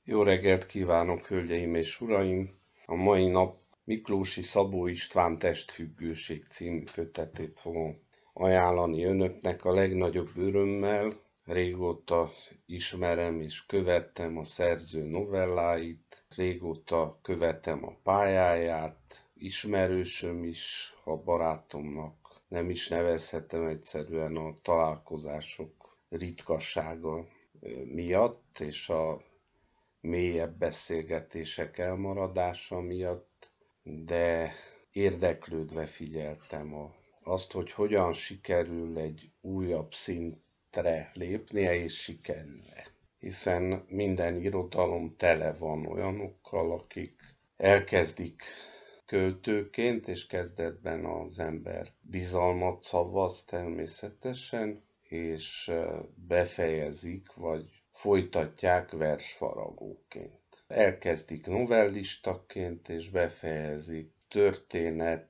Jó reggelt kívánok, hölgyeim és uraim! A mai nap Miklósi Szabó István Testfüggőség című kötetét fogom ajánlani önöknek a legnagyobb örömmel. Régóta ismerem és követtem a szerző novelláit, régóta követem a pályáját, ismerősöm is, ha barátomnak nem is nevezhetem, egyszerűen a találkozások ritkassága miatt és a mélyebb beszélgetések elmaradása miatt, de érdeklődve figyeltem azt, hogy hogyan sikerül egy újabb szintre lépnie, és sikerül-e. Hiszen minden irodalom tele van olyanokkal, akik elkezdik költőként, és kezdetben az ember bizalmat szavaz természetesen, és befejezik, vagy folytatják versfaragóként. Elkezdik novellistaként, és befejezik történet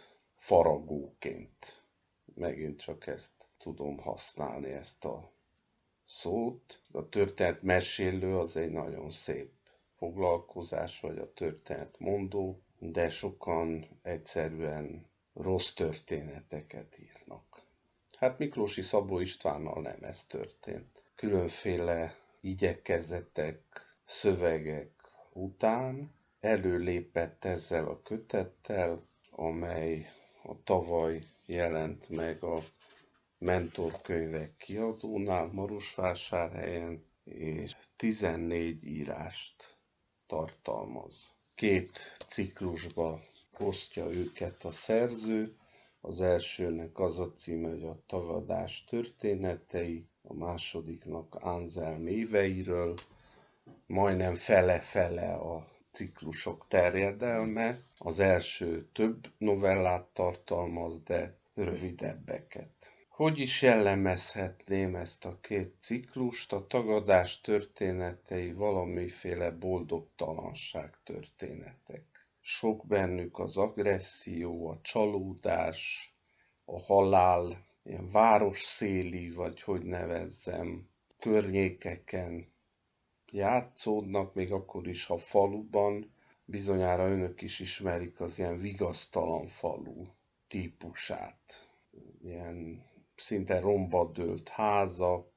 faragóként. Megint csak ezt tudom használni, ezt a szót. A történet mesélő az egy nagyon szép foglalkozás, vagy a történet mondó, de sokan egyszerűen rossz történeteket írnak. Hát Miklósi Szabó Istvánnal nem ez történt. Különféle igyekezetek, szövegek után előlépett ezzel a kötettel, amely a tavaly jelent meg a Mentorkönyvek kiadónál Marosvásárhelyen, és 14 írást tartalmaz. 2 ciklusba osztja őket a szerző. Az elsőnek az a címe, hogy a tagadás történetei, a másodiknak Anselm éveiről, majdnem fele-fele a ciklusok terjedelme. Az első több novellát tartalmaz, de rövidebbeket. Hogy is jellemezhetném ezt a 2 ciklust? A tagadás történetei valamiféle boldogtalanság történetek. Sok bennük az agresszió, a csalódás, a halál, ilyen városszéli, vagy hogy nevezzem, környékeken játszódnak, még akkor is, ha faluban. Bizonyára önök is ismerik az ilyen vigasztalan falu típusát. Ilyen szinte romba dőlt házak,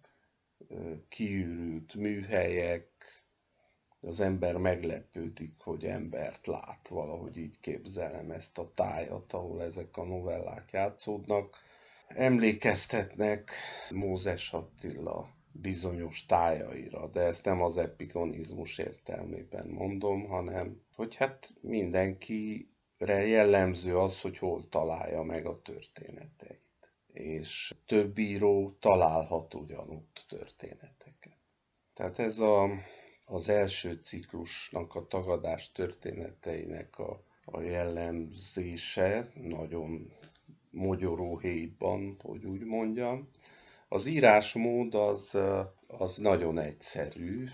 kiürült műhelyek, az ember meglepődik, hogy embert lát, valahogy így képzelem ezt a tájat, ahol ezek a novellák játszódnak. Emlékeztetnek Mózes Attila bizonyos tájaira, de ezt nem az epigonizmus értelmében mondom, hanem hogy hát mindenkire jellemző az, hogy hol találja meg a történeteit. És több író találhat ugyanott történeteket. Tehát ez az első ciklusnak, a tagadás történeteinek a jellemzése, nagyon mogyoró héjban, hogy úgy mondjam. Az írásmód az nagyon egyszerű,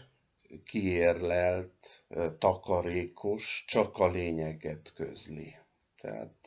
kiérlelt, takarékos, csak a lényeget közli. Tehát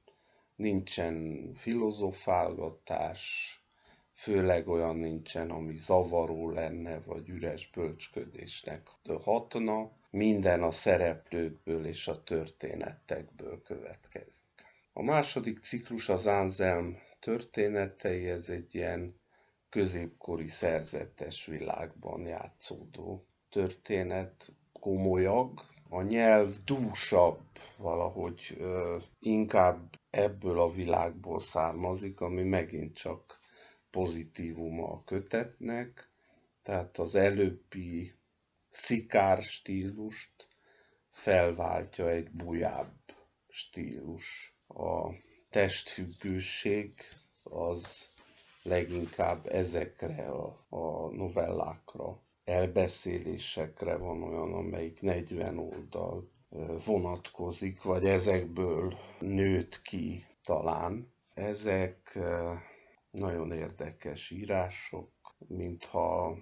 nincsen filozofálgatás, főleg olyan nincsen, ami zavaró lenne, vagy üres bölcsködésnek hatna. Minden a szereplőkből és a történetekből következik. A második ciklus az Anselm történetei, ez egy ilyen középkori szerzetes világban játszódó történet, komolyabb. A nyelv dúsabb, valahogy inkább ebből a világból származik, ami megint csak pozitívuma a kötetnek, tehát az előbbi szikár stílust felváltja egy bujább stílus. A testfüggőség az leginkább ezekre a novellákra, elbeszélésekre van olyan, amelyik 40 oldal vonatkozik, vagy ezekből nőtt ki talán. Ezek nagyon érdekes írások, mintha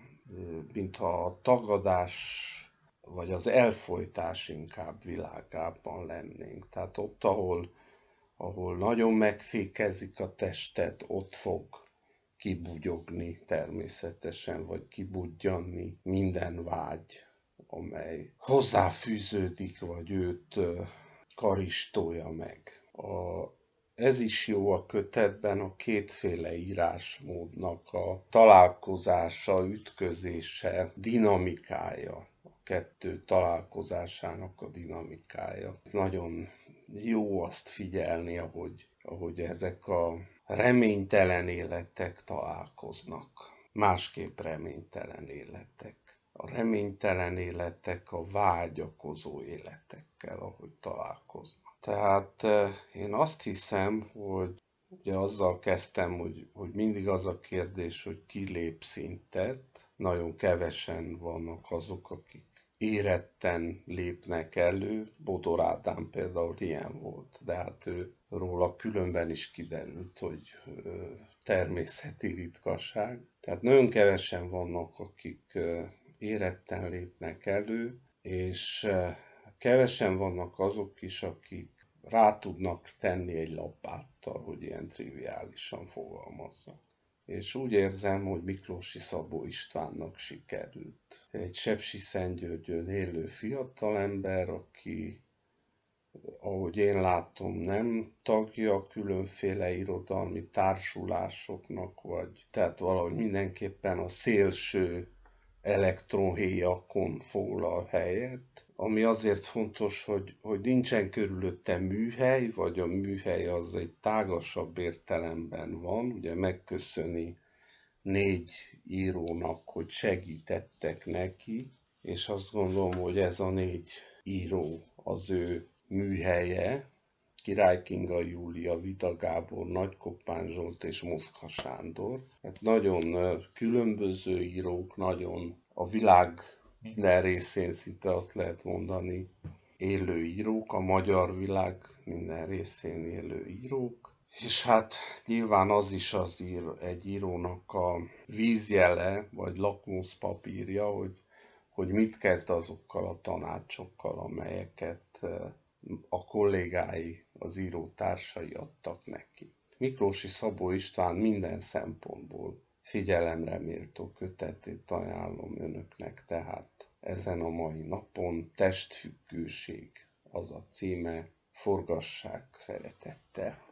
a tagadás vagy az elfojtás inkább világában lennénk. Tehát ott, ahol nagyon megfékezik a testet, ott fog kibugyogni természetesen, vagy kibudjanni minden vágy, amely hozzáfűződik, vagy őt karistolja meg. Ez is jó a kötetben, a kétféle írásmódnak a találkozása, ütközése, dinamikája, a kettő találkozásának a dinamikája. Ez nagyon jó azt figyelni, ahogy ezek a reménytelen életek találkoznak. Másképp reménytelen életek. A reménytelen életek a vágyakozó életekkel, ahogy találkoznak. Tehát én azt hiszem, hogy ugye azzal kezdtem, hogy mindig az a kérdés, hogy ki lép szintet. Nagyon kevesen vannak azok, akik éretten lépnek elő. Bodor Ádám például ilyen volt, de hát róla különben is kiderült, hogy természeti ritkaság. Tehát nagyon kevesen vannak, akik éretten lépnek elő, és kevesen vannak azok is, akik rá tudnak tenni egy lapáttal, hogy ilyen triviálisan fogalmazzak. És úgy érzem, hogy Miklóssy Szabó Istvánnak sikerült. Egy Sepsiszentgyörgyön élő fiatalember, aki, ahogy én látom, nem tagja különféle irodalmi társulásoknak, tehát valahogy mindenképpen a szélső elektronhéjakon foglal helyet, ami azért fontos, hogy nincsen körülötte műhely, vagy a műhely az egy tágasabb értelemben van, ugye megköszöni 4 írónak, hogy segítettek neki, és azt gondolom, hogy ez a 4 író az ő műhelye, Király Kinga Júlia, Vida Gábor, Nagy Koppány Zsolt és Moszkva Sándor. Hát nagyon különböző írók, nagyon a világ minden részén szinte azt lehet mondani élő írók, a magyar világ minden részén élő írók. És hát nyilván az is egy írónak a vízjele, vagy lakmuszpapírja, hogy mit kezd azokkal a tanácsokkal, amelyeket a kollégái, az író társai adtak neki. Miklóssy Szabó István minden szempontból figyelemre méltó kötetét ajánlom önöknek, tehát ezen a mai napon Testfüggőség az a címe, forgassák szeretettel.